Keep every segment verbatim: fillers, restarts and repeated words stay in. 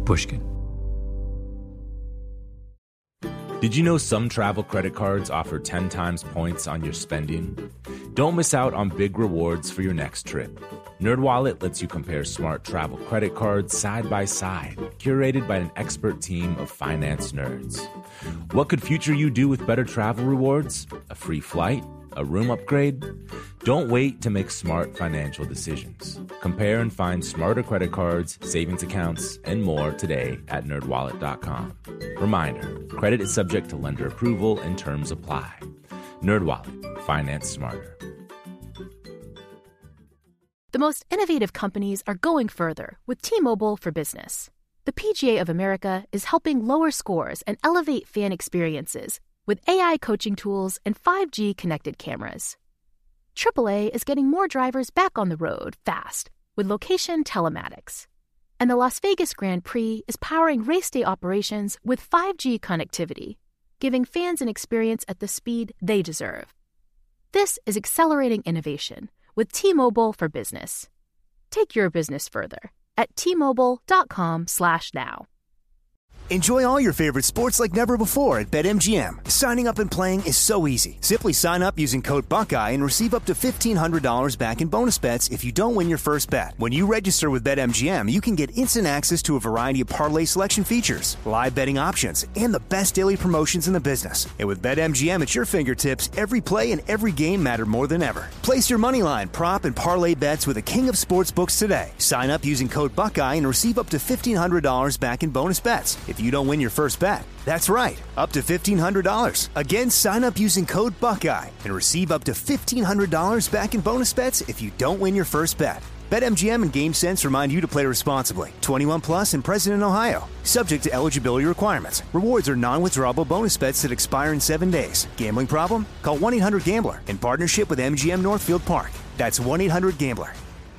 Pushkin. Did you know some travel credit cards offer ten times points on your spending? Don't miss out on big rewards for your next trip. NerdWallet lets you compare smart travel credit cards side by side, curated by an expert team of finance nerds. What could future you do with better travel rewards? A free flight? A room upgrade? Don't wait to make smart financial decisions. Compare and find smarter credit cards, savings accounts, and more today at nerd wallet dot com. Reminder, credit is subject to lender approval and terms apply. NerdWallet, finance smarter. The most innovative companies are going further with T-Mobile for Business. The P G A of America is helping lower scores and elevate fan experiences with A I coaching tools and five G connected cameras. triple A is getting more drivers back on the road fast with location telematics. And the Las Vegas Grand Prix is powering race day operations with five G connectivity, giving fans an experience at the speed they deserve. This is accelerating innovation with T-Mobile for Business. Take your business further at T Mobile dot com slash now. Enjoy all your favorite sports like never before at BetMGM. Signing up and playing is so easy. Simply sign up using code Buckeye and receive up to fifteen hundred dollars back in bonus bets if you don't win your first bet. When you register with BetMGM, you can get instant access to a variety of parlay selection features, live betting options, and the best daily promotions in the business. And with BetMGM at your fingertips, every play and every game matter more than ever. Place your moneyline, prop, and parlay bets with the king of sportsbooks today. Sign up using code Buckeye and receive up to fifteen hundred dollars back in bonus bets if you don't win your first bet. That's right, up to fifteen hundred dollars. Again, sign up using code Buckeye and receive up to fifteen hundred dollars back in bonus bets if you don't win your first bet. BetMGM and GameSense remind you to play responsibly. twenty-one plus and present in Ohio. Subject to eligibility requirements. Rewards are non-withdrawable bonus bets that expire in seven days. Gambling problem? Call one eight hundred gambler in partnership with M G M Northfield Park. That's one eight hundred gambler.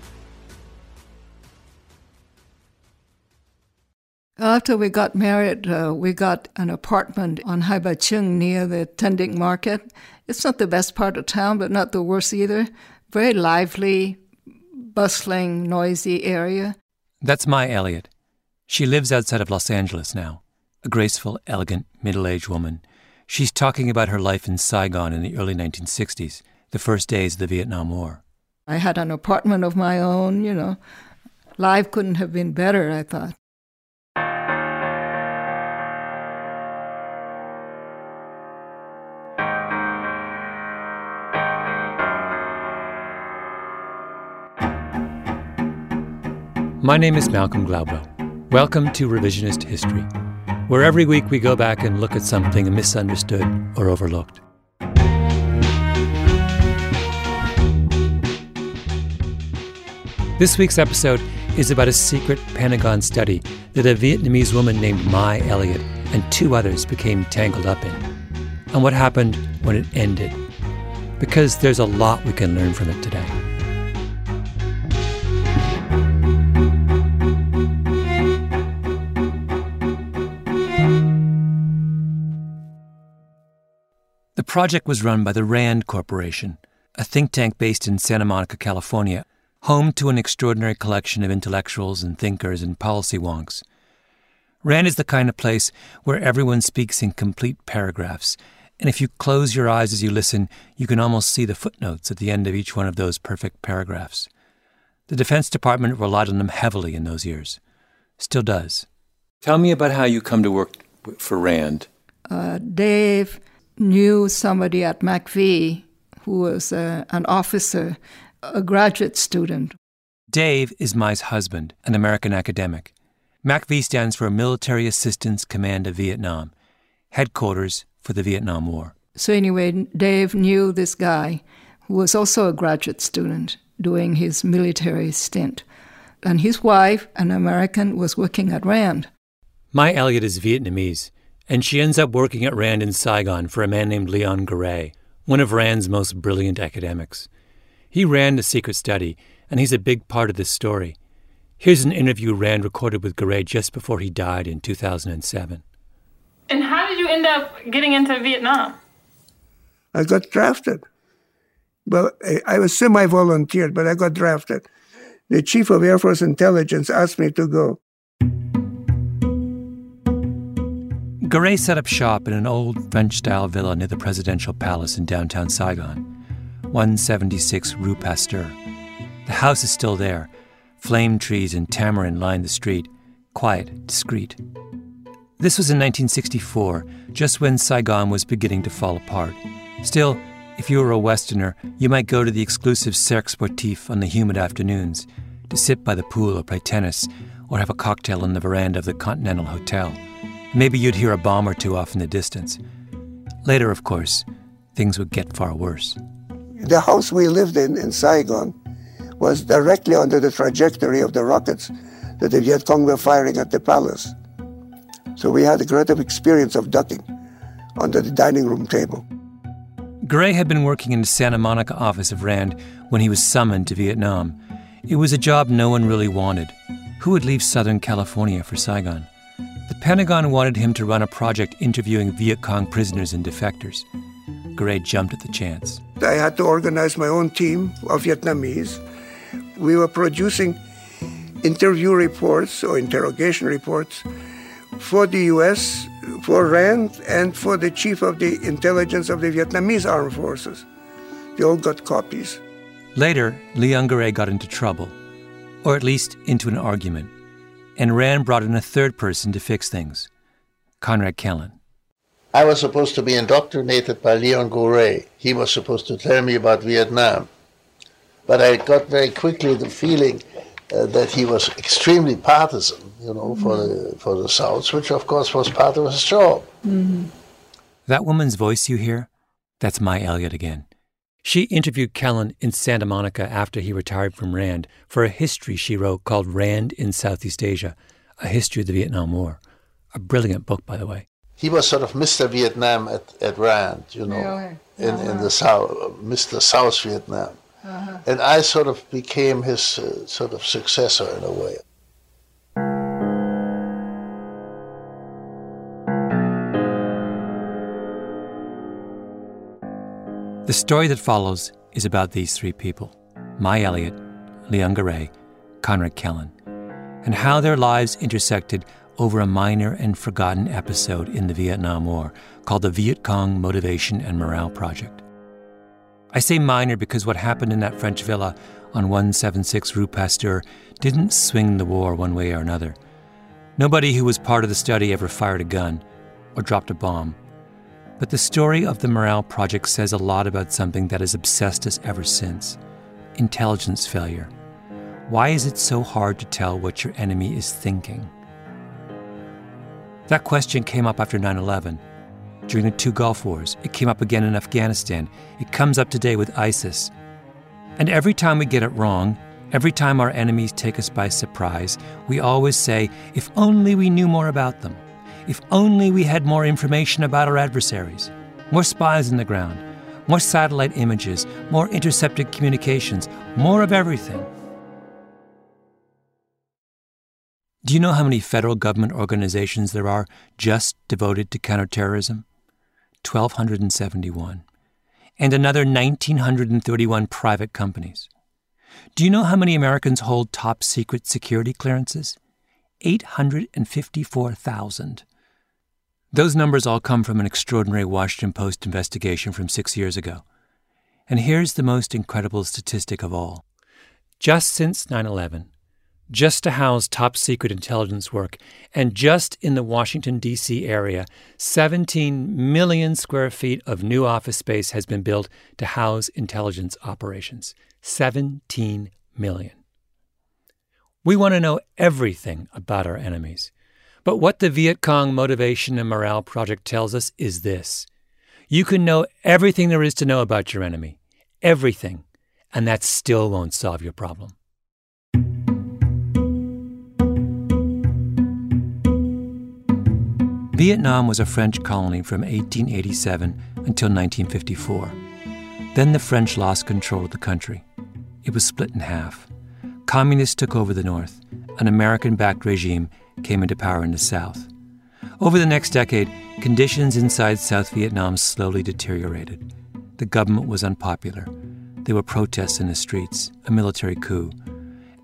After we got married, uh, we got an apartment on Haibachung near the Tending Market. It's not the best part of town, but not the worst either. Very lively, bustling, noisy area. That's Mai Elliott. She lives outside of Los Angeles now, a graceful, elegant, middle-aged woman. She's talking about her life in Saigon in the early nineteen sixties, the first days of the Vietnam War. I had an apartment of my own, you know. Life couldn't have been better, I thought. My name is Malcolm Glauber. Welcome to Revisionist History, where every week we go back and look at something misunderstood or overlooked. This week's episode is about a secret Pentagon study that a Vietnamese woman named Mai Elliott and two others became tangled up in, and what happened when it ended. Because there's a lot we can learn from it today. The project was run by the RAND Corporation, a think tank based in Santa Monica, California, home to an extraordinary collection of intellectuals and thinkers and policy wonks. RAND is the kind of place where everyone speaks in complete paragraphs, and if you close your eyes as you listen, you can almost see the footnotes at the end of each one of those perfect paragraphs. The Defense Department relied on them heavily in those years. Still does. Tell me about how you come to work for RAND. Uh, Dave knew somebody at McVie who was uh, an officer, a graduate student. Dave is Mai's husband, an American academic. MACV stands for Military Assistance Command of Vietnam, headquarters for the Vietnam War. So anyway, Dave knew this guy who was also a graduate student doing his military stint. And his wife, an American, was working at RAND. Mai Elliott is Vietnamese, and she ends up working at RAND in Saigon for a man named Leon Garay, one of RAND's most brilliant academics. He ran the secret study, and he's a big part of this story. Here's an interview RAND recorded with Garay just before he died in two thousand seven. And how did you end up getting into Vietnam? I got drafted. Well, I was semi-volunteered, but I got drafted. The Chief of Air Force Intelligence asked me to go. Garay set up shop in an old French-style villa near the presidential palace in downtown Saigon, one seventy-six Rue Pasteur. The house is still there. Flame trees and tamarind line the street, quiet, discreet. This was in nineteen sixty-four, just when Saigon was beginning to fall apart. Still, if you were a Westerner, you might go to the exclusive Cercle Sportif on the humid afternoons to sit by the pool or play tennis or have a cocktail on the veranda of the Continental Hotel. Maybe you'd hear a bomb or two off in the distance. Later, of course, things would get far worse. The house we lived in in Saigon was directly under the trajectory of the rockets that the Viet Cong were firing at the palace. So we had a great experience of ducking under the dining room table. Garay had been working in the Santa Monica office of RAND when he was summoned to Vietnam. It was a job no one really wanted. Who would leave Southern California for Saigon? The Pentagon wanted him to run a project interviewing Viet Cong prisoners and defectors. Garay jumped at the chance. I had to organize my own team of Vietnamese. We were producing interview reports or interrogation reports for the U S, for RAND, and for the chief of the intelligence of the Vietnamese armed forces. They all got copies. Later, Leon Garay got into trouble, or at least into an argument, and RAND brought in a third person to fix things, Conrad Kellen. I was supposed to be indoctrinated by Leon Garay. He was supposed to tell me about Vietnam. But I got very quickly the feeling uh, that he was extremely partisan, you know, mm-hmm. for the for the South, which of course was part of his job. Mm-hmm. That woman's voice you hear, that's Mai Elliott again. She interviewed Kellen in Santa Monica after he retired from RAND for a history she wrote called RAND in Southeast Asia, a history of the Vietnam War. A brilliant book, by the way. He was sort of Mister Vietnam at, at RAND, you know, yeah, in, uh-huh. in the South, Mister South Vietnam. Uh-huh. And I sort of became his uh, sort of successor in a way. The story that follows is about these three people, Mai Elliott, Leon Garay, Conrad Kellen, and how their lives intersected over a minor and forgotten episode in the Vietnam War called the Viet Cong Motivation and Morale Project. I say minor because what happened in that French villa on one seventy-six Rue Pasteur didn't swing the war one way or another. Nobody who was part of the study ever fired a gun or dropped a bomb. But the story of the Morale Project says a lot about something that has obsessed us ever since: intelligence failure. Why is it so hard to tell what your enemy is thinking? That question came up after nine eleven. During the two Gulf Wars, it came up again in Afghanistan. It comes up today with ISIS. And every time we get it wrong, every time our enemies take us by surprise, we always say, if only we knew more about them. If only we had more information about our adversaries. More spies on the ground, more satellite images, more intercepted communications, more of everything. Do you know how many federal government organizations there are just devoted to counterterrorism? one thousand two hundred seventy-one. And another one thousand nine hundred thirty-one private companies. Do you know how many Americans hold top-secret security clearances? eight hundred fifty-four thousand. Those numbers all come from an extraordinary Washington Post investigation from six years ago. And here's the most incredible statistic of all. Just since nine eleven, just to house top-secret intelligence work, and just in the Washington, D C area, seventeen million square feet of new office space has been built to house intelligence operations. seventeen million. We want to know everything about our enemies. But what the Viet Cong Motivation and Morale Project tells us is this: you can know everything there is to know about your enemy. Everything. And that still won't solve your problem. Vietnam was a French colony from eighteen eighty-seven until nineteen fifty-four. Then the French lost control of the country. It was split in half. Communists took over the north. An American-backed regime came into power in the south. Over the next decade, conditions inside South Vietnam slowly deteriorated. The government was unpopular. There were protests in the streets, a military coup.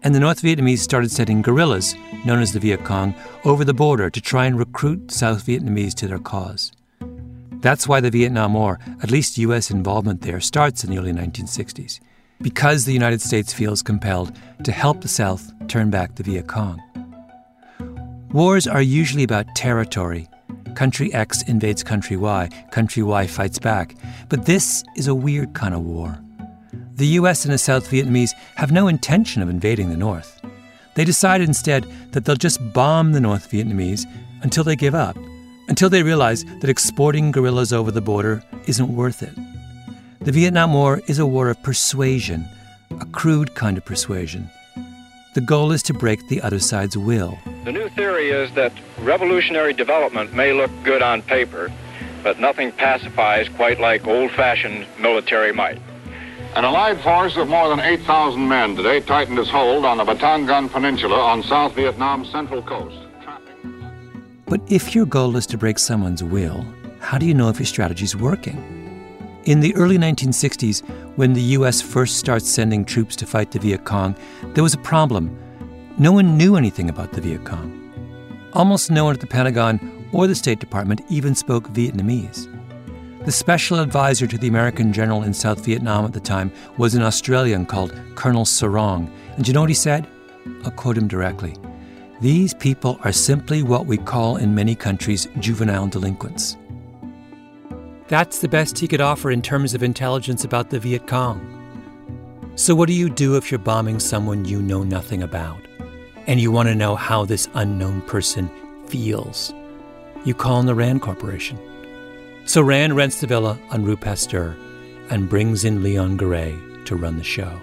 and the North Vietnamese started sending guerrillas, known as the Viet Cong, over the border to try and recruit South Vietnamese to their cause. That's why the Vietnam War, at least U S involvement there, starts in the early nineteen sixties, because the United States feels compelled to help the South turn back the Viet Cong. Wars are usually about territory. Country X invades country Y, country Y fights back. But this is a weird kind of war. The U S and the South Vietnamese have no intention of invading the North. They decide instead that they'll just bomb the North Vietnamese until they give up, until they realize that exporting guerrillas over the border isn't worth it. The Vietnam War is a war of persuasion, a crude kind of persuasion. The goal is to break the other side's will. The new theory is that revolutionary development may look good on paper, but nothing pacifies quite like old-fashioned military might. An allied force of more than eight thousand men today tightened its hold on the Batangan Peninsula on South Vietnam's central coast. But if your goal is to break someone's will, how do you know if your strategy's working? In the early nineteen sixties, when the U S first starts sending troops to fight the Viet Cong, there was a problem. No one knew anything about the Viet Cong. Almost no one at the Pentagon or the State Department even spoke Vietnamese. The special advisor to the American general in South Vietnam at the time was an Australian called Colonel Sarong. And you know what he said? I'll quote him directly. "These people are simply what we call in many countries juvenile delinquents." That's the best he could offer in terms of intelligence about the Viet Cong. So what do you do if you're bombing someone you know nothing about, and you want to know how this unknown person feels? You call in the Rand Corporation. So Rand rents the villa on Rue Pasteur and brings in Leon Garay to run the show.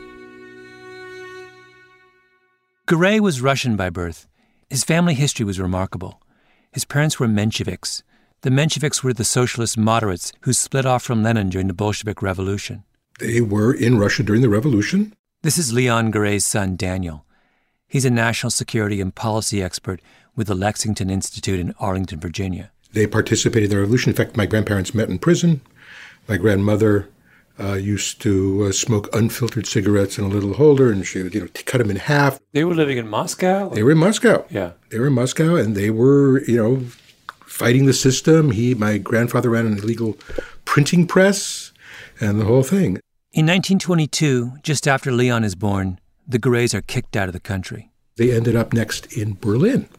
Garay was Russian by birth. His family history was remarkable. His parents were Mensheviks. The Mensheviks were the socialist moderates who split off from Lenin during the Bolshevik Revolution. They were in Russia during the revolution. This is Leon Garay's son, Daniel. He's a national security and policy expert with the Lexington Institute in Arlington, Virginia. They participated in the revolution. In fact, my grandparents met in prison. My grandmother uh, used to uh, smoke unfiltered cigarettes in a little holder, and she would, you know, cut them in half. They were living in Moscow? They were in Moscow. Yeah. They were in Moscow, and they were, you know, fighting the system. He, my grandfather ran an illegal printing press and the whole thing. In nineteen twenty-two, just after Leon is born, the Garays are kicked out of the country. They ended up next in Berlin.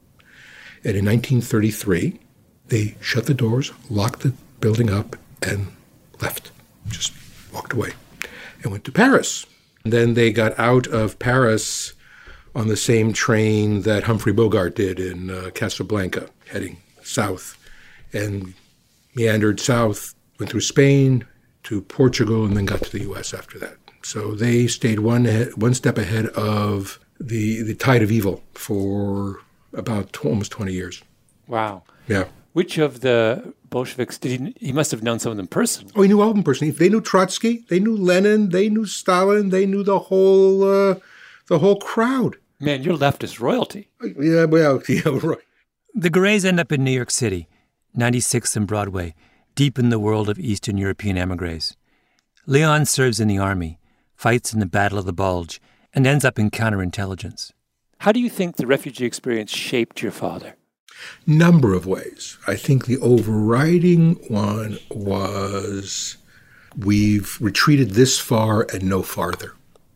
And in nineteen thirty-three, they shut the doors, locked the building up, and left. Just walked away and went to Paris. And then they got out of Paris on the same train that Humphrey Bogart did in uh, Casablanca, heading south, and meandered south, went through Spain to Portugal, and then got to the U S after that. So they stayed one one step ahead of the the tide of evil for about t- almost twenty years. Wow. Yeah. Which of the Bolsheviks did he, he must have known some of them personally. Oh, he knew all of them personally. They knew Trotsky, they knew Lenin, they knew Stalin, they knew the whole uh, the whole crowd. Man, you're leftist royalty. Yeah, well, yeah, right. The Garays end up in New York City, ninety-sixth and Broadway, deep in the world of Eastern European emigres. Leon serves in the army, fights in the Battle of the Bulge, and ends up in counterintelligence. How do you think the refugee experience shaped your father? Number of ways. I think the overriding one was we've retreated this far and no farther.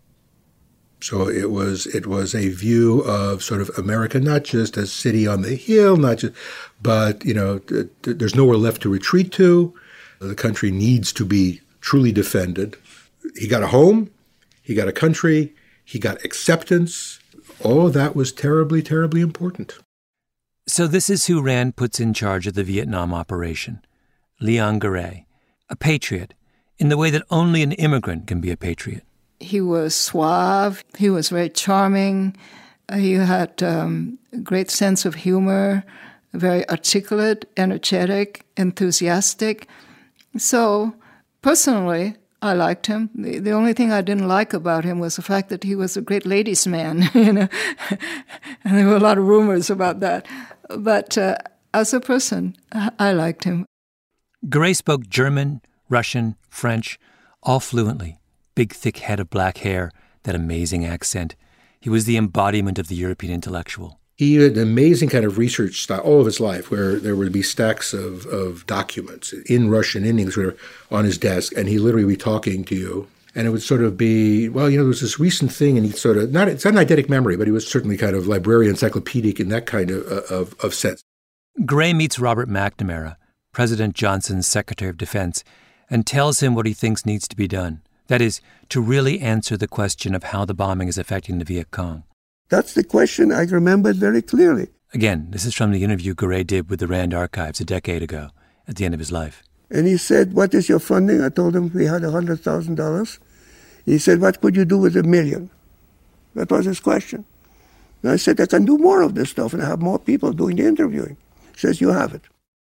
So it was it was a view of sort of America, not just a city on the hill, not just, but, you know, th- th- there's nowhere left to retreat to. The country needs to be truly defended. He got a home, he got a country, he got acceptance. All of that was terribly, terribly important. So this is who Rand puts in charge of the Vietnam operation, Leon Garay, a patriot, in the way that only an immigrant can be a patriot. He was suave. He was very charming. He had um, a great sense of humor, very articulate, energetic, enthusiastic. So, personally, I liked him. The, the only thing I didn't like about him was the fact that he was a great ladies' man, you know, and there were a lot of rumors about that. But uh, as a person, I liked him. Garay spoke German, Russian, French, all fluently. Big, thick head of black hair, that amazing accent. He was the embodiment of the European intellectual. He had an amazing kind of research style all of his life, where there would be stacks of, of documents in Russian, in English, on his desk, and he literally would be talking to you. And it would sort of be, well, you know, there was this recent thing, and he sort of, not, it's not an eidetic memory, but he was certainly kind of librarian, encyclopedic in that kind of, of, of sense. Gray meets Robert McNamara, President Johnson's Secretary of Defense, and tells him what he thinks needs to be done. That is, to really answer the question of how the bombing is affecting the Viet Cong. That's the question I remember very clearly. Again, this is from the interview Garay did with the Rand Archives a decade ago, at the end of his life. And he said, what is your funding? I told him we had one hundred thousand dollars. He said, what could you do with a million? That was his question. And I said, I can do more of this stuff and have more people doing the interviewing. He says, you have it.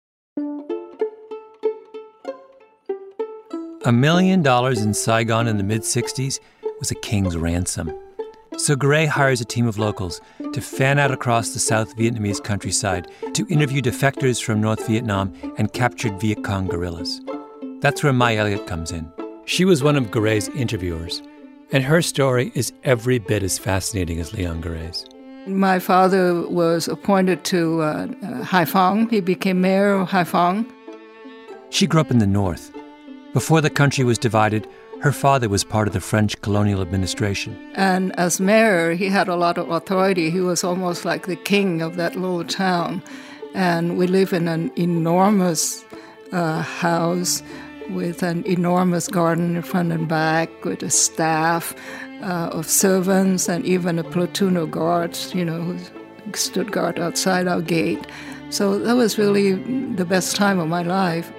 A million dollars in Saigon in the mid-sixties was a king's ransom. So Garay hires a team of locals to fan out across the South Vietnamese countryside to interview defectors from North Vietnam and captured Viet Cong guerrillas. That's where Mai Elliott comes in. She was one of Garay's interviewers, and her story is every bit as fascinating as Leon Garay's. My father was appointed to uh, uh, Haiphong. He became mayor of Haiphong. She grew up in the north. Before the country was divided, her father was part of the French colonial administration. And as mayor, he had a lot of authority. He was almost like the king of that little town. And we live in an enormous uh, house with an enormous garden in front and back, with a staff uh, of servants and even a platoon of guards, you know, who stood guard outside our gate. So that was really the best time of my life.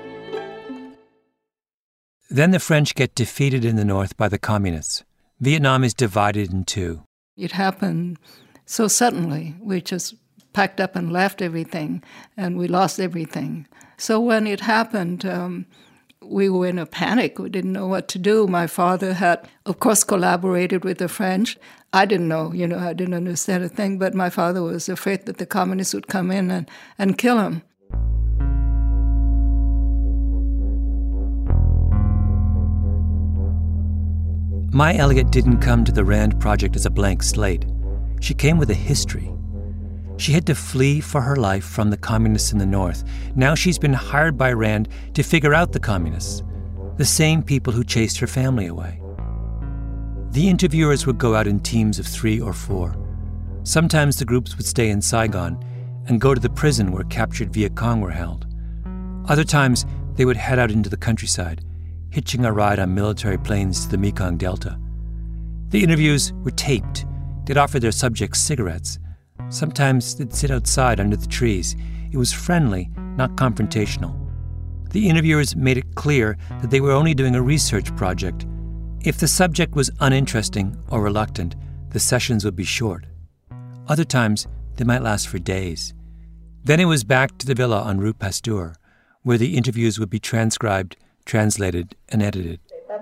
Then the French get defeated in the north by the communists. Vietnam is divided in two. It happened so suddenly. We just packed up and left everything, and we lost everything. So when it happened, um, we were in a panic. We didn't know what to do. My father had, of course, collaborated with the French. I didn't know, you know, I didn't understand a thing, but my father was afraid that the communists would come in and, and kill him. Mai Elliott didn't come to the Rand Project as a blank slate. She came with a history. She had to flee for her life from the communists in the north. Now she's been hired by Rand to figure out the communists, the same people who chased her family away. The interviewers would go out in teams of three or four. Sometimes the groups would stay in Saigon and go to the prison where captured Viet Cong were held. Other times, they would head out into the countryside, hitching a ride on military planes to the Mekong Delta. The interviews were taped. They'd offer their subjects cigarettes. Sometimes they'd sit outside under the trees. It was friendly, not confrontational. The interviewers made it clear that they were only doing a research project. If the subject was uninteresting or reluctant, the sessions would be short. Other times, they might last for days. Then it was back to the villa on Rue Pasteur, where the interviews would be transcribed, translated, and edited.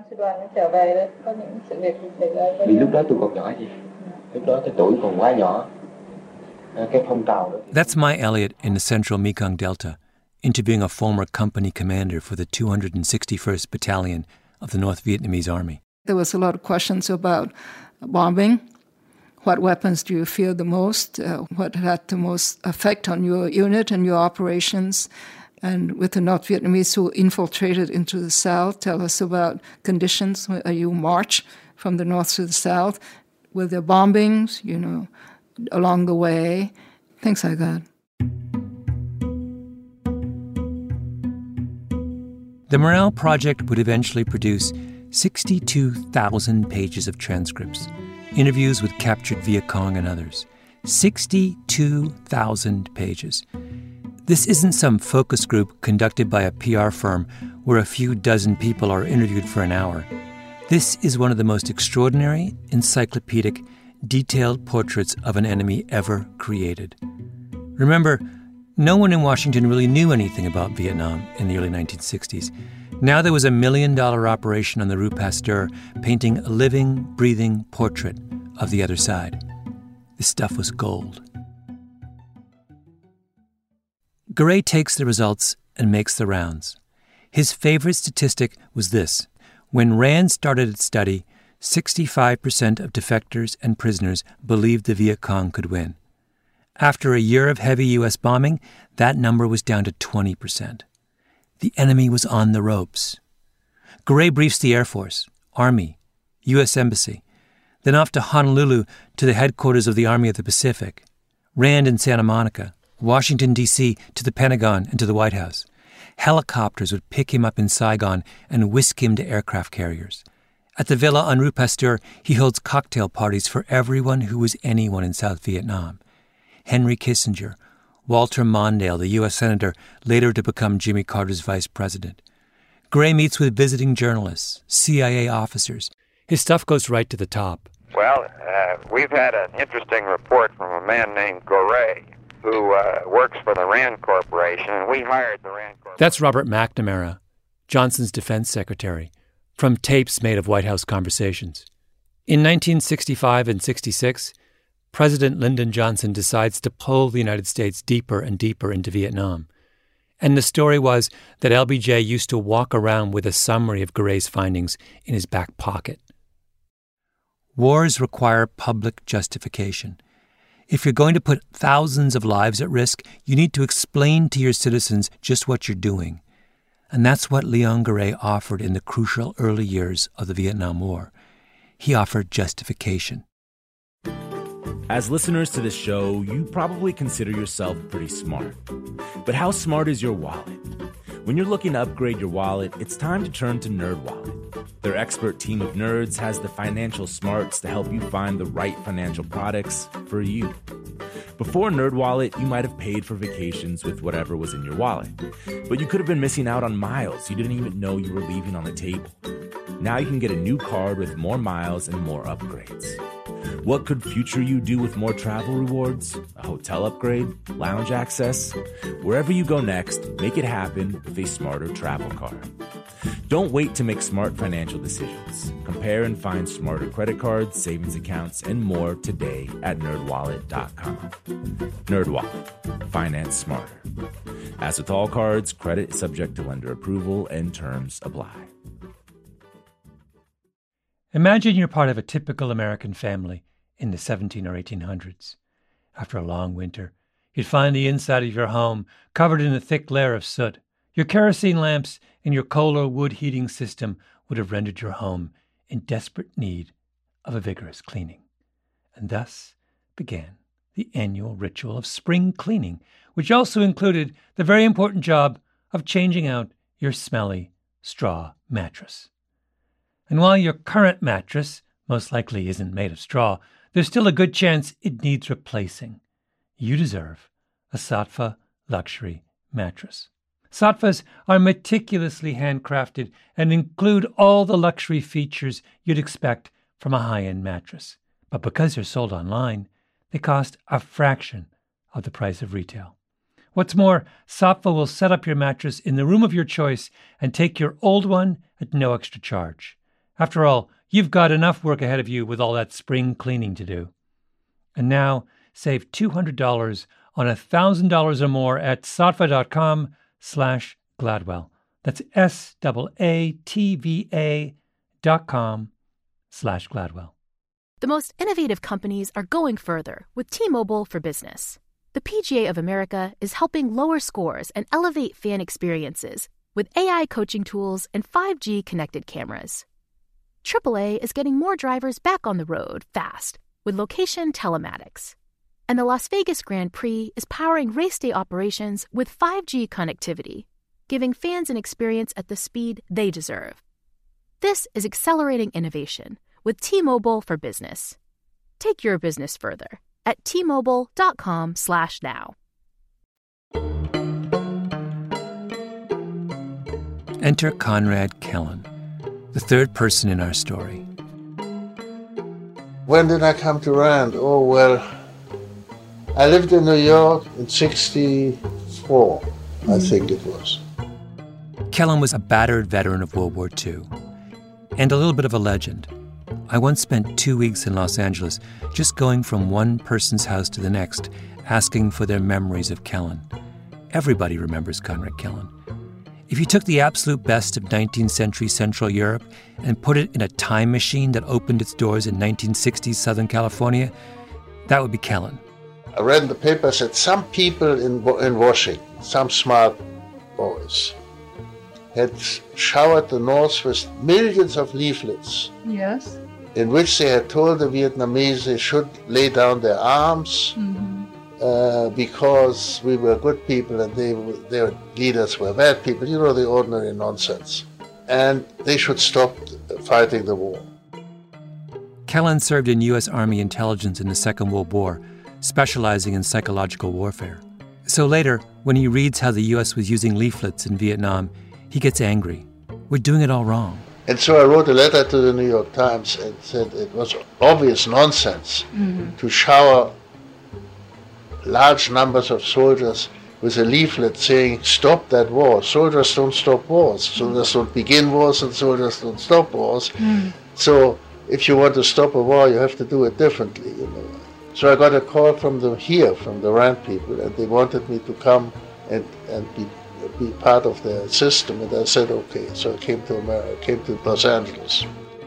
That's Mai Elliott in the central Mekong Delta, interviewing a former company commander for the two hundred sixty-first Battalion of the North Vietnamese Army. There was a lot of questions about bombing. What weapons do you fear the most? Uh, what had the most effect on your unit and your operations? And with the North Vietnamese who infiltrated into the south, tell us about conditions. You march from the north to the south. Were there bombings, you know, along the way? Things like that. The Morale Project would eventually produce sixty-two thousand pages of transcripts, interviews with captured Viet Cong and others. sixty-two thousand pages. This isn't some focus group conducted by a P R firm where a few dozen people are interviewed for an hour. This is one of the most extraordinary, encyclopedic, detailed portraits of an enemy ever created. Remember, no one in Washington really knew anything about Vietnam in the early nineteen sixties. Now there was a million-dollar operation on the Rue Pasteur painting a living, breathing portrait of the other side. This stuff was gold. Garay takes the results and makes the rounds. His favorite statistic was this. When Rand started its study, sixty-five percent of defectors and prisoners believed the Viet Cong could win. After a year of heavy U S bombing, that number was down to twenty percent. The enemy was on the ropes. Garay briefs the Air Force, Army, U S Embassy, then off to Honolulu to the headquarters of the Army of the Pacific, Rand in Santa Monica, Washington, D C to the Pentagon and to the White House. Helicopters would pick him up in Saigon and whisk him to aircraft carriers. At the villa on Rue Pasteur, he holds cocktail parties for everyone who was anyone in South Vietnam. Henry Kissinger, Walter Mondale, the U S Senator, later to become Jimmy Carter's vice president. Garay meets with visiting journalists, C I A officers. His stuff goes right to the top. Well, uh, we've had an interesting report from a man named Garay, who uh, works for the Rand Corporation, and we hired the Rand Corporation. That's Robert McNamara, Johnson's defense secretary, from tapes made of White House conversations. In nineteen sixty-five and sixty-six, President Lyndon Johnson decides to pull the United States deeper and deeper into Vietnam. And the story was that L B J used to walk around with a summary of Garay's findings in his back pocket. Wars require public justification. If you're going to put thousands of lives at risk, you need to explain to your citizens just what you're doing. And that's what Leon Garay offered in the crucial early years of the Vietnam War. He offered justification. As listeners to this show, you probably consider yourself pretty smart. But how smart is your wallet? When you're looking to upgrade your wallet, it's time to turn to NerdWallet. Their expert team of nerds has the financial smarts to help you find the right financial products for you. Before NerdWallet, you might have paid for vacations with whatever was in your wallet. But you could have been missing out on miles you didn't even know you were leaving on the table. Now you can get a new card with more miles and more upgrades. What could future you do with more travel rewards? A hotel upgrade? Lounge access? Wherever you go next, make it happen with a smarter travel card. Don't wait to make smart financial decisions. Compare and find smarter credit cards, savings accounts, and more today at nerd wallet dot com. NerdWallet. Finance smarter. As with all cards, credit is subject to lender approval and terms apply. Imagine you're part of a typical American family in the seventeen or eighteen hundreds. After a long winter, you'd find the inside of your home covered in a thick layer of soot. Your kerosene lamps and your coal or wood heating system would have rendered your home in desperate need of a vigorous cleaning. And thus began the annual ritual of spring cleaning, which also included the very important job of changing out your smelly straw mattress. And while your current mattress most likely isn't made of straw, there's still a good chance it needs replacing. You deserve a Saatva luxury mattress. Saatvas are meticulously handcrafted and include all the luxury features you'd expect from a high-end mattress. But because they're sold online, they cost a fraction of the price of retail. What's more, Saatva will set up your mattress in the room of your choice and take your old one at no extra charge. After all, you've got enough work ahead of you with all that spring cleaning to do. And now, save two hundred dollars on one thousand dollars or more at saatva.com slash Gladwell. That's S-A-A-T-V-A dot com slash Gladwell. The most innovative companies are going further with T-Mobile for Business. The P G A of America is helping lower scores and elevate fan experiences with A I coaching tools and five G connected cameras. triple A is getting more drivers back on the road fast with location telematics. And the Las Vegas Grand Prix is powering race day operations with five G connectivity, giving fans an experience at the speed they deserve. This is accelerating innovation with T-Mobile for Business. Take your business further at T-Mobile.com slash now. Enter Conrad Kellen, the third person in our story. When did I come to Rand? Oh, well, I lived in New York in sixty-four, I think it was. Kellen was a battered veteran of World War Two and a little bit of a legend. I once spent two weeks in Los Angeles just going from one person's house to the next, asking for their memories of Kellen. Everybody remembers Conrad Kellen. If you took the absolute best of nineteenth century Central Europe and put it in a time machine that opened its doors in nineteen sixties Southern California, that would be Kellen. I read in the papers that some people in, in Washington, some smart boys, had showered the North with millions of leaflets. Yes. In which they had told the Vietnamese they should lay down their arms, mm-hmm. uh, because we were good people and they, their leaders were bad people, you know, the ordinary nonsense. And they should stop fighting the war. Kellen served in U S Army intelligence in the Second World War, specializing in psychological warfare. So later, when he reads how the U S was using leaflets in Vietnam, he gets angry. We're doing it all wrong. And so I wrote a letter to the New York Times and said it was obvious nonsense mm-hmm. to shower large numbers of soldiers with a leaflet saying, stop that war. Soldiers don't stop wars. Soldiers don't begin wars and soldiers don't stop wars. Mm-hmm. So if you want to stop a war, you have to do it differently, you know. So I got a call from them here, from the Rand people, and they wanted me to come and, and be be part of their system, and I said okay. So I came to America, came to Los Angeles.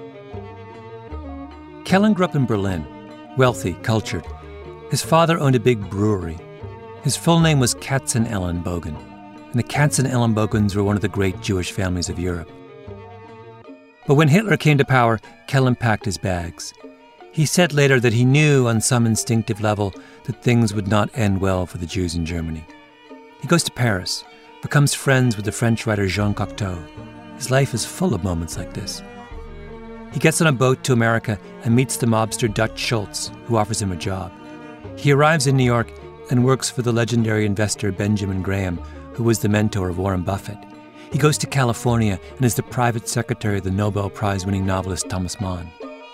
Kellen grew up in Berlin, wealthy, cultured. His father owned a big brewery. His full name was Katzen Ellenbogen, and the Katzen Ellenbogens were one of the great Jewish families of Europe. But when Hitler came to power, Kellen packed his bags. He said later that he knew on some instinctive level that things would not end well for the Jews in Germany. He goes to Paris, becomes friends with the French writer Jean Cocteau. His life is full of moments like this. He gets on a boat to America and meets the mobster Dutch Schultz, who offers him a job. He arrives in New York and works for the legendary investor Benjamin Graham, who was the mentor of Warren Buffett. He goes to California and is the private secretary of the Nobel Prize-winning novelist Thomas Mann.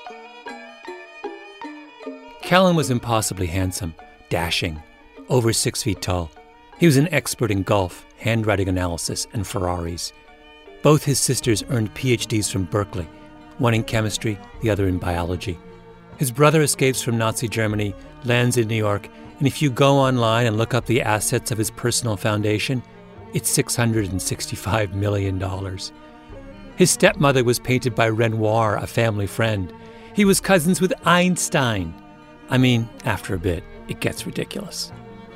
Kellen was impossibly handsome, dashing, over six feet tall. He was an expert in golf, handwriting analysis, and Ferraris. Both his sisters earned P H Ds from Berkeley, one in chemistry, the other in biology. His brother escapes from Nazi Germany, lands in New York, and if you go online and look up the assets of his personal foundation, it's six hundred sixty-five million dollars. His stepmother was painted by Renoir, a family friend. He was cousins with Einstein. I mean, after a bit, it gets ridiculous.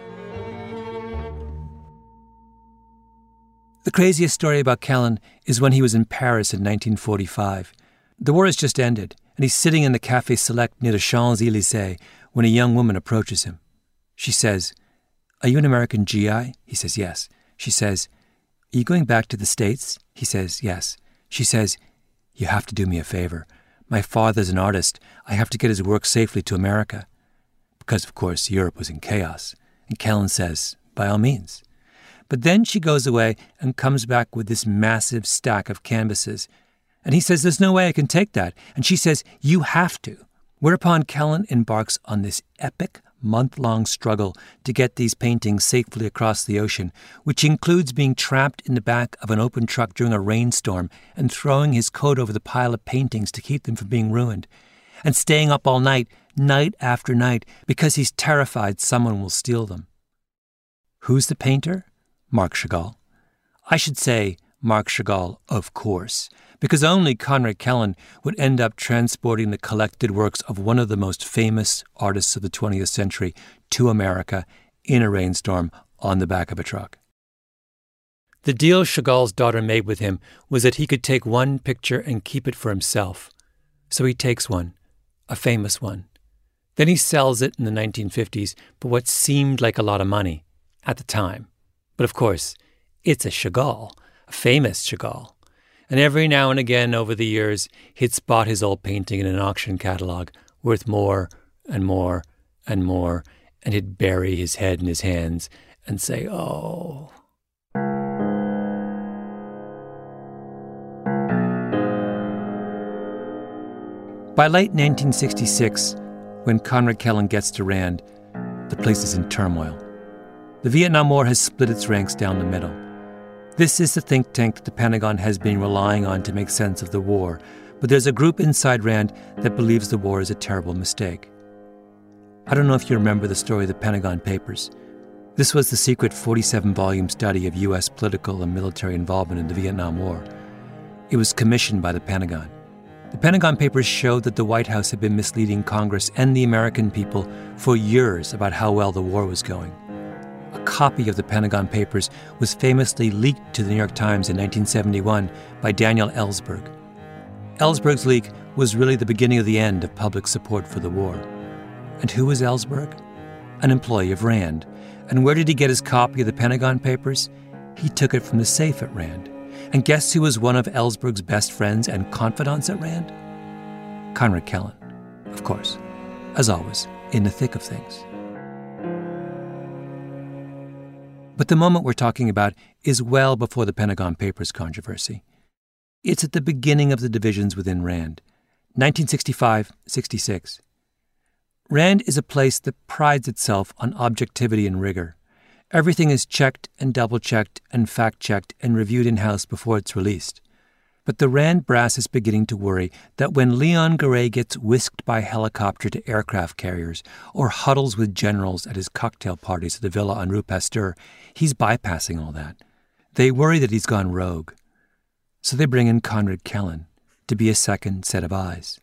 The craziest story about Kellen is when he was in Paris in nineteen forty-five. The war has just ended, and he's sitting in the Café Select near the Champs-Élysées when a young woman approaches him. She says, "Are you an American G I?" He says, "Yes." She says, "Are you going back to the States?" He says, "Yes." She says, "You have to do me a favor. My father's an artist. I have to get his work safely to America." Because, of course, Europe was in chaos. And Kellen says, "By all means." But then she goes away and comes back with this massive stack of canvases. And he says, "There's no way I can take that." And she says, "You have to." Whereupon Kellen embarks on this epic month-long struggle to get these paintings safely across the ocean, which includes being trapped in the back of an open truck during a rainstorm and throwing his coat over the pile of paintings to keep them from being ruined, and staying up all night, night after night, because he's terrified someone will steal them. Who's the painter? Marc Chagall. I should say Marc Chagall, of course, because only Conrad Kellen would end up transporting the collected works of one of the most famous artists of the twentieth century to America in a rainstorm on the back of a truck. The deal Chagall's daughter made with him was that he could take one picture and keep it for himself. So he takes one, a famous one. Then he sells it in the nineteen fifties for what seemed like a lot of money at the time. But of course, it's a Chagall, a famous Chagall. And every now and again over the years, he'd spot his old painting in an auction catalog worth more and more and more, and he'd bury his head in his hands and say, "Oh." By late nineteen sixty-six, when Conrad Kellen gets to Rand, the place is in turmoil. The Vietnam War has split its ranks down the middle. This is the think tank that the Pentagon has been relying on to make sense of the war, but there's a group inside Rand that believes the war is a terrible mistake. I don't know if you remember the story of the Pentagon Papers. This was the secret forty-seven volume study of U S political and military involvement in the Vietnam War. It was commissioned by the Pentagon. The Pentagon Papers showed that the White House had been misleading Congress and the American people for years about how well the war was going. A copy of the Pentagon Papers was famously leaked to the New York Times in nineteen seventy-one by Daniel Ellsberg. Ellsberg's leak was really the beginning of the end of public support for the war. And who was Ellsberg? An employee of RAND. And where did he get his copy of the Pentagon Papers? He took it from the safe at RAND. And guess who was one of Ellsberg's best friends and confidants at RAND? Conrad Kellen, of course, as always, in the thick of things. But the moment we're talking about is well before the Pentagon Papers controversy. It's at the beginning of the divisions within RAND, nineteen sixty-five sixty-six. RAND is a place that prides itself on objectivity and rigor. Everything is checked and double-checked and fact-checked and reviewed in-house before it's released. But the RAND brass is beginning to worry that when Leon Garay gets whisked by helicopter to aircraft carriers or huddles with generals at his cocktail parties at the villa on Rue Pasteur, he's bypassing all that. They worry that he's gone rogue. So they bring in Conrad Kellen to be a second set of eyes.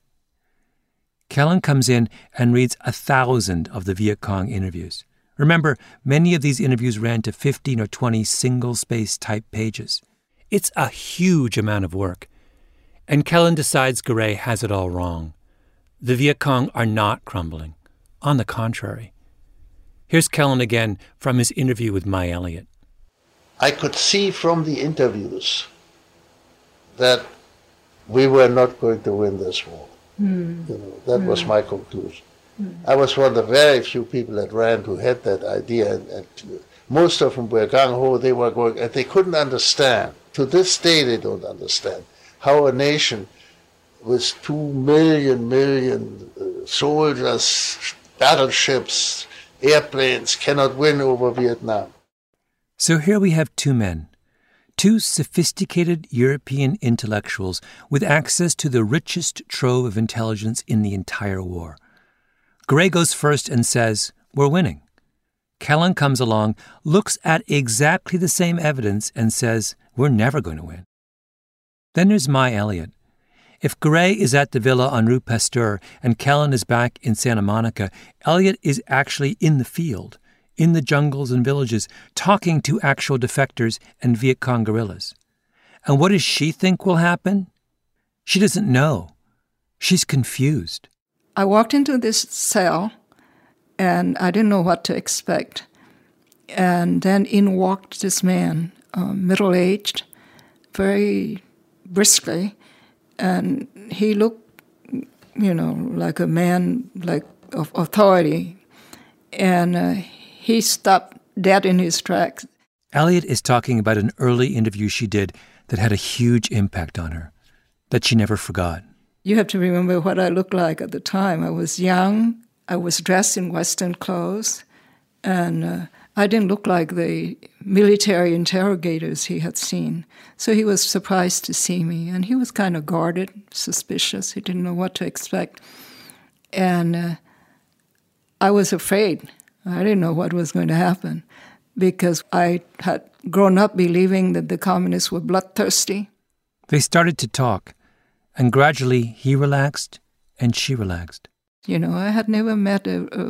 Kellen comes in and reads a thousand of the Viet Cong interviews. Remember, many of these interviews ran to fifteen or twenty single-space type pages. It's a huge amount of work. And Kellen decides Garay has it all wrong. The Viet Cong are not crumbling. On the contrary. Here's Kellen again from his interview with Mai Elliott. I could see from the interviews that we were not going to win this war. Mm. You know, that mm. was my conclusion. Mm. I was one of the very few people at RAND who had that idea, and, and most of them were gung-ho. They were going, and they couldn't understand. To this day, they don't understand how a nation with two million, million uh, soldiers, battleships, airplanes cannot win over Vietnam. So here we have two men. Two sophisticated European intellectuals with access to the richest trove of intelligence in the entire war. Garay goes first and says, we're winning. Kellen comes along, looks at exactly the same evidence and says, we're never going to win. Then there's Mai Elliott. If Garay is at the villa on Rue Pasteur and Kellen is back in Santa Monica, Elliott is actually in the field, in the jungles and villages, talking to actual defectors and Viet Cong guerrillas. And what does she think will happen? She doesn't know. She's confused. I walked into this cell, and I didn't know what to expect. And then in walked this man, uh, middle-aged, very briskly, and he looked, you know, like a man like of authority. And uh, he stopped dead in his tracks. Elliott is talking about an early interview she did that had a huge impact on her, that she never forgot. You have to remember what I looked like at the time. I was young, I was dressed in Western clothes, and uh, I didn't look like the military interrogators he had seen. So he was surprised to see me, and he was kind of guarded, suspicious. He didn't know what to expect. And uh, I was afraid. I didn't know what was going to happen because I had grown up believing that the communists were bloodthirsty. They started to talk, and gradually he relaxed and she relaxed. You know, I had never met a, a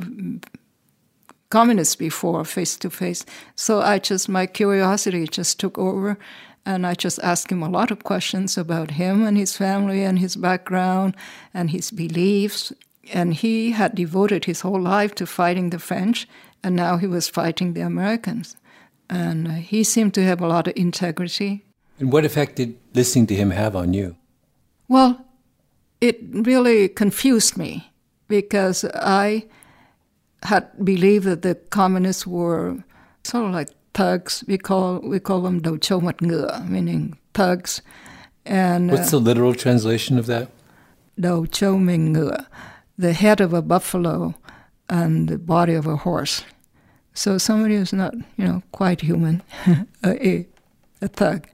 communist before, face-to-face. So I just, my curiosity just took over, and I just asked him a lot of questions about him and his family and his background and his beliefs. And he had devoted his whole life to fighting the French, and now he was fighting the Americans. And uh, he seemed to have a lot of integrity. And what effect did listening to him have on you? Well, it really confused me because I had believed that the communists were sort of like thugs. We call we call them đầu trâu mặt ngựa, meaning thugs. And what's uh, the literal translation of that? Đầu trâu mình ngựa, the head of a buffalo and the body of a horse. So somebody who's not, you know, quite human, a, a thug.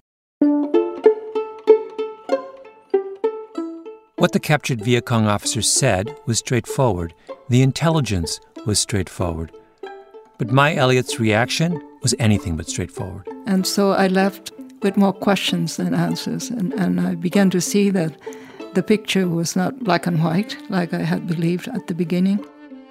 What the captured Viet Cong officers said was straightforward. The intelligence was straightforward. But Mai Elliott's reaction was anything but straightforward. And so I left with more questions than answers, and, and I began to see that the picture was not black and white like I had believed at the beginning.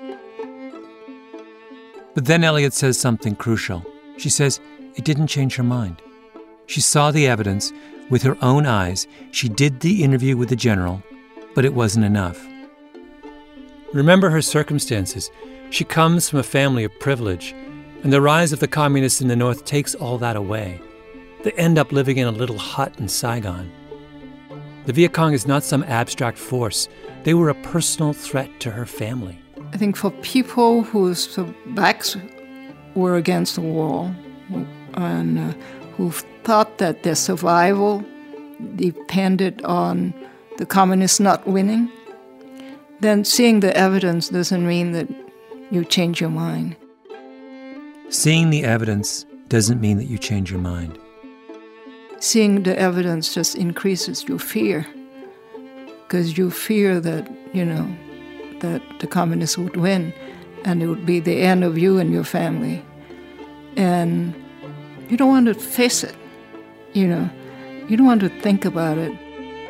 But then Elliott says something crucial. She says it didn't change her mind. She saw the evidence with her own eyes. She did the interview with the general, but it wasn't enough. Remember her circumstances. She comes from a family of privilege, and the rise of the communists in the North takes all that away. They end up living in a little hut in Saigon. The Viet Cong is not some abstract force. They were a personal threat to her family. I think for people whose backs were against the wall and uh, who thought that their survival depended on the communists not winning, then seeing the evidence doesn't mean that you change your mind. Seeing the evidence doesn't mean that you change your mind. Seeing the evidence just increases your fear, because you fear that, you know, that the communists would win, and it would be the end of you and your family. And you don't want to face it, you know. You don't want to think about it.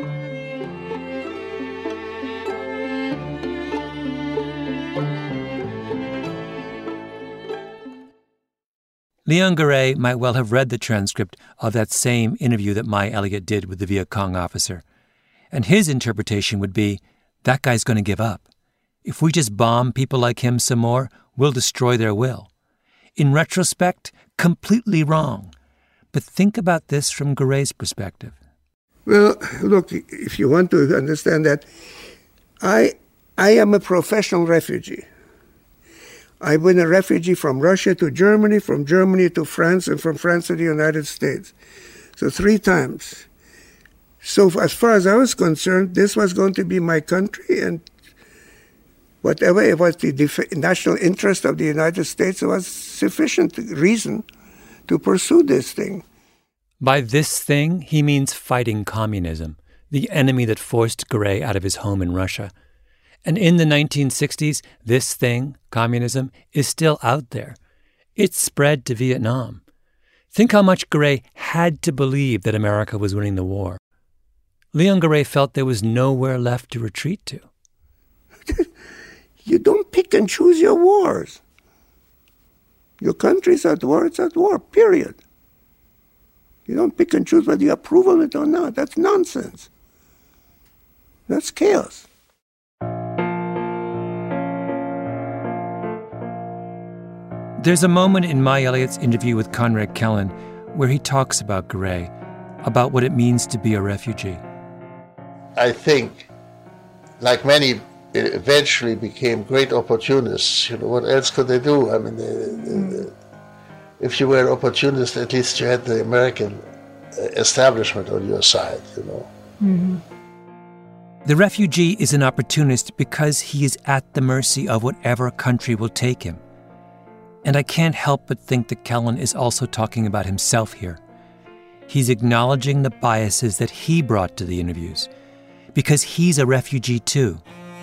Leon Garay might well have read the transcript of that same interview that Mai Elliott did with the Viet Cong officer. And his interpretation would be, that guy's going to give up. If we just bomb people like him some more, we'll destroy their will. In retrospect, completely wrong. But think about this from Garay's perspective. Well, look, if you want to understand that, I, I am a professional refugee. I've been a refugee from Russia to Germany, from Germany to France, and from France to the United States. So three times. So as far as I was concerned, this was going to be my country, and whatever it was the def- national interest of the United States, was sufficient reason to pursue this thing. By this thing, he means fighting communism, the enemy that forced Garay out of his home in Russia. And in the nineteen sixties, this thing, communism, is still out there. It's spread to Vietnam. Think how much Garay had to believe that America was winning the war. Leon Garay felt there was nowhere left to retreat to. You don't pick and choose your wars. Your country's at war, it's at war, period. You don't pick and choose whether you approve of it or not. That's nonsense. That's chaos. There's a moment in Mai Elliott's interview with Conrad Kellen where he talks about Garay, about what it means to be a refugee. I think, like many, eventually became great opportunists. You know, what else could they do? I mean, they, they, they, if you were an opportunist, at least you had the American establishment on your side, you know. Mm-hmm. The refugee is an opportunist because he is at the mercy of whatever country will take him. And I can't help but think that Kellen is also talking about himself here. He's acknowledging the biases that he brought to the interviews, because he's a refugee too.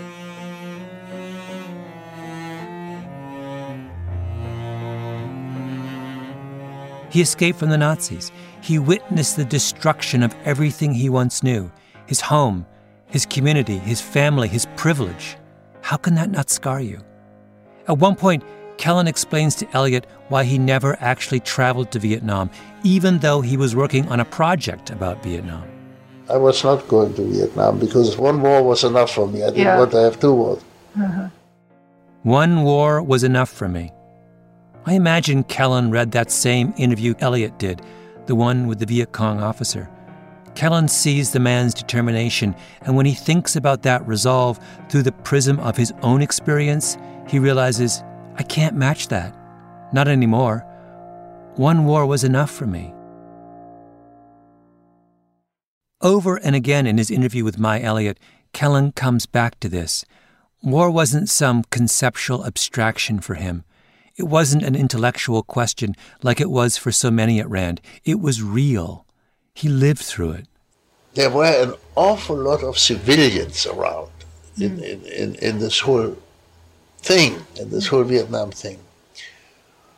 He escaped from the Nazis. He witnessed the destruction of everything he once knew, his home, his community, his family, his privilege. How can that not scar you? At one point, Kellen explains to Elliott why he never actually traveled to Vietnam, even though he was working on a project about Vietnam. I was not going to Vietnam because one war was enough for me. I didn't Yeah. want to have two wars. Uh-huh. One war was enough for me. I imagine Kellen read that same interview Elliott did, the one with the Viet Cong officer. Kellen sees the man's determination, and when he thinks about that resolve through the prism of his own experience, he realizes, I can't match that. Not anymore. One war was enough for me. Over and again in his interview with Mai Elliott, Kellen comes back to this. War wasn't some conceptual abstraction for him. It wasn't an intellectual question like it was for so many at Rand. It was real. He lived through it. There were an awful lot of civilians around in, in, in, in this whole thing, in this whole Vietnam thing.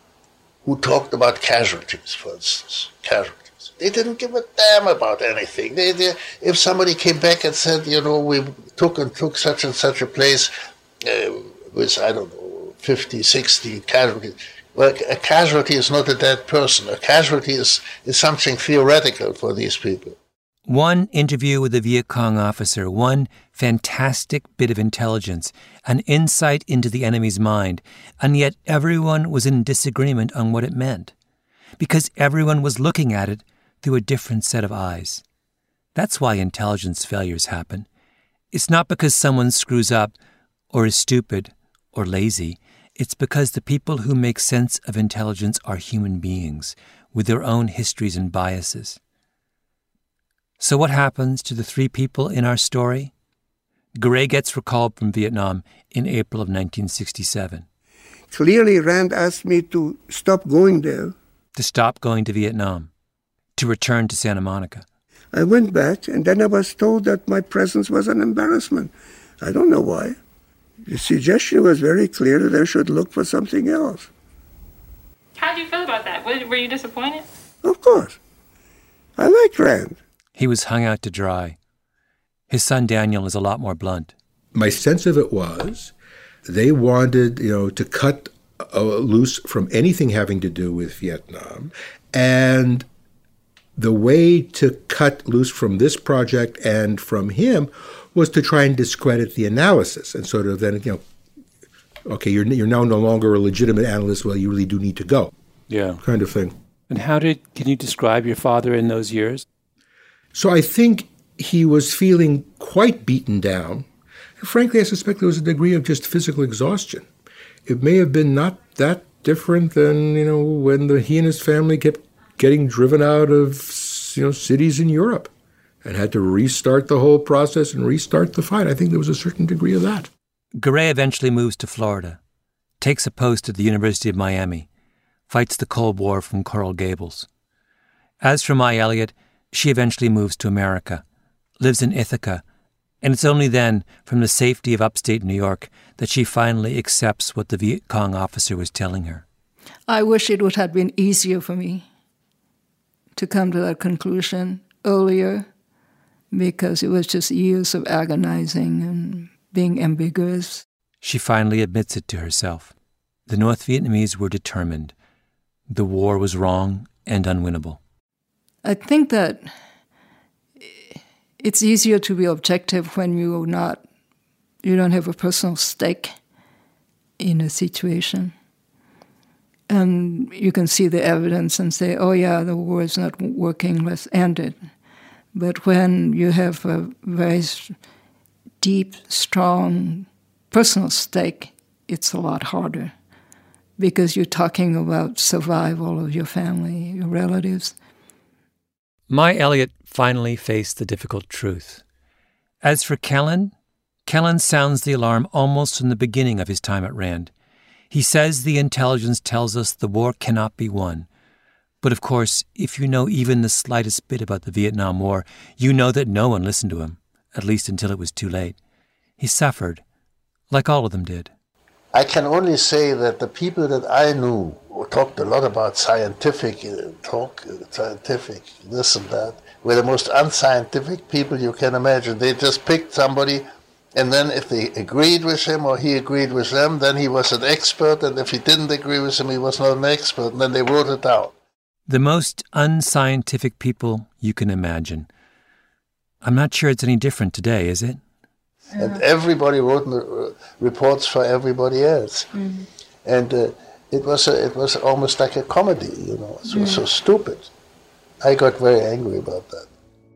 who talked about casualties, for instance, casualties. They didn't give a damn about anything. They, they, if somebody came back and said, you know, we took and took such and such a place uh, with, I don't know, fifty, sixty casualties. Well, a casualty is not a dead person. A casualty is, is something theoretical for these people. One interview with a Viet Cong officer, one fantastic bit of intelligence, an insight into the enemy's mind, and yet everyone was in disagreement on what it meant, because everyone was looking at it through a different set of eyes. That's why intelligence failures happen. It's not because someone screws up or is stupid or lazy. It's because the people who make sense of intelligence are human beings with their own histories and biases. So what happens to the three people in our story? Garay gets recalled from Vietnam in April of nineteen sixty-seven. Clearly, Rand asked me to stop going there. To stop going to Vietnam. To return to Santa Monica. I went back, and then I was told that my presence was an embarrassment. I don't know why. The suggestion was very clear that I should look for something else. How do you feel about that? Were you disappointed? Of course. I like Rand. He was hung out to dry. His son Daniel is a lot more blunt. My sense of it was they wanted, you know, to cut uh, loose from anything having to do with Vietnam. And the way to cut loose from this project and from him was to try and discredit the analysis and sort of then, you know, okay, you're you're now no longer a legitimate analyst, well, you really do need to go. Yeah. Kind of thing. And how did, can you describe your father in those years? So I think he was feeling quite beaten down. And frankly, I suspect there was a degree of just physical exhaustion. It may have been not that different than, you know, when the, he and his family kept getting driven out of, you know, cities in Europe and had to restart the whole process and restart the fight. I think there was a certain degree of that. Garay eventually moves to Florida, takes a post at the University of Miami, fights the Cold War from Coral Gables. As for Mai Elliott, she eventually moves to America, lives in Ithaca, and it's only then, from the safety of upstate New York, that she finally accepts what the Viet Cong officer was telling her. I wish it would have been easier for me to come to that conclusion earlier, because it was just years of agonizing and being ambiguous. She finally admits it to herself. The North Vietnamese were determined. The war was wrong and unwinnable. I think that it's easier to be objective when you're not, you don't have a personal stake in a situation. And you can see the evidence and say, oh yeah, the war is not working, let's end it. But when you have a very deep, strong personal stake, it's a lot harder because you're talking about survival of your family, your relatives. Mai Elliott finally faced the difficult truth. As for Kellen, Kellen sounds the alarm almost from the beginning of his time at Rand. He says the intelligence tells us the war cannot be won. But of course, if you know even the slightest bit about the Vietnam War, you know that no one listened to him, at least until it was too late. He suffered, like all of them did. I can only say that the people that I knew who talked a lot about scientific uh, talk, uh, scientific this and that, were the most unscientific people you can imagine. They just picked somebody, and then if they agreed with him or he agreed with them, then he was an expert, and if he didn't agree with him, he was not an expert, and then they wrote it down. The most unscientific people you can imagine. I'm not sure it's any different today, is it? And everybody wrote uh, reports for everybody else. Mm-hmm. And uh, it was a, it was almost like a comedy, you know. It was mm-hmm. so stupid. I got very angry about that.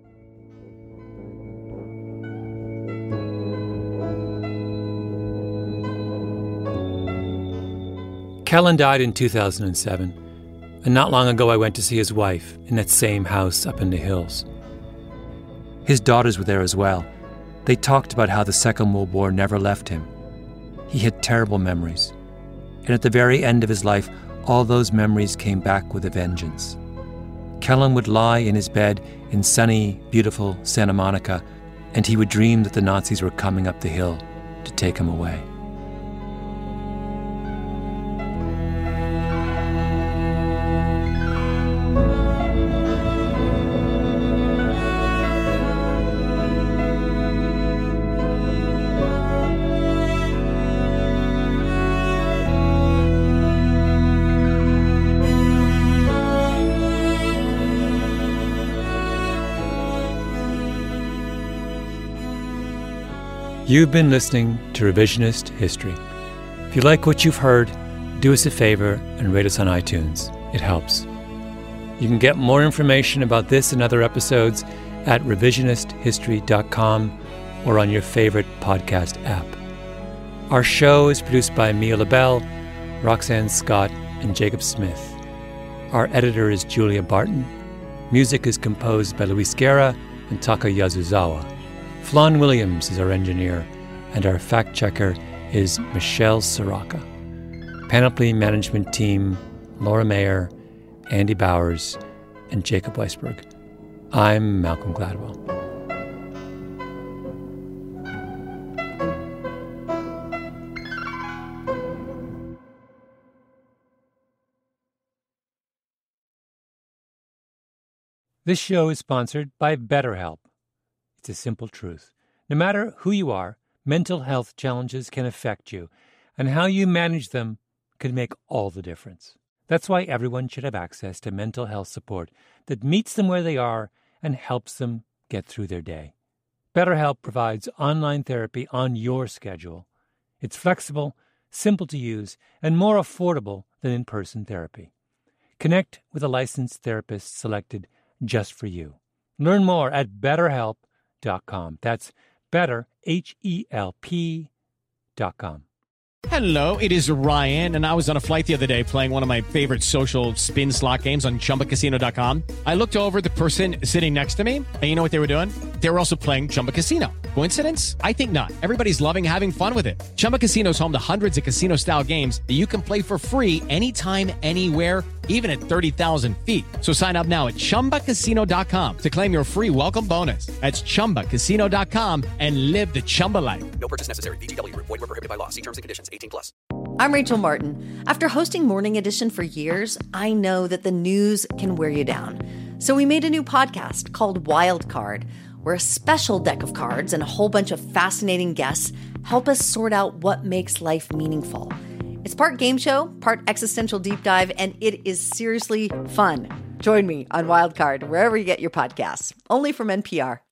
Kellen died in two thousand seven, and not long ago I went to see his wife in that same house up in the hills. His daughters were there as well. They talked about how the Second World War never left him. He had terrible memories, and at the very end of his life, all those memories came back with a vengeance. Kellen would lie in his bed in sunny, beautiful Santa Monica, and he would dream that the Nazis were coming up the hill to take him away. You've been listening to Revisionist History. If you like what you've heard, do us a favor and rate us on iTunes. It helps. You can get more information about this and other episodes at revisionist history dot com or on your favorite podcast app. Our show is produced by Mia LaBelle, Roxanne Scott, and Jacob Smith. Our editor is Julia Barton. Music is composed by Luis Guerra and Taka Yasuzawa. Flan Williams is our engineer, and our fact-checker is Michelle Soraka. Panoply Management Team, Laura Mayer, Andy Bowers, and Jacob Weisberg. I'm Malcolm Gladwell. This show is sponsored by BetterHelp. It's a simple truth. No matter who you are, mental health challenges can affect you, and how you manage them can make all the difference. That's why everyone should have access to mental health support that meets them where they are and helps them get through their day. BetterHelp provides online therapy on your schedule. It's flexible, simple to use, and more affordable than in-person therapy. Connect with a licensed therapist selected just for you. Learn more at better help dot com. That's better, H E L P dot com. Hello, it is Ryan, and I was on a flight the other day playing one of my favorite social spin slot games on chumba casino dot com. I looked over at the person sitting next to me, and you know what they were doing? They were also playing Chumba Casino. Coincidence? I think not. Everybody's loving having fun with it. Chumba Casino is home to hundreds of casino-style games that you can play for free anytime, anywhere, even at thirty thousand feet. So sign up now at chumba casino dot com to claim your free welcome bonus. That's chumba casino dot com and live the Chumba life. No purchase necessary. V G W. Void where prohibited by law. See terms and conditions. eighteen plus. I'm Rachel Martin. After hosting Morning Edition for years, I know that the news can wear you down. So we made a new podcast called Wild Card, where a special deck of cards and a whole bunch of fascinating guests help us sort out what makes life meaningful. It's part game show, part existential deep dive, and it is seriously fun. Join me on Wild Card, wherever you get your podcasts, only from N P R.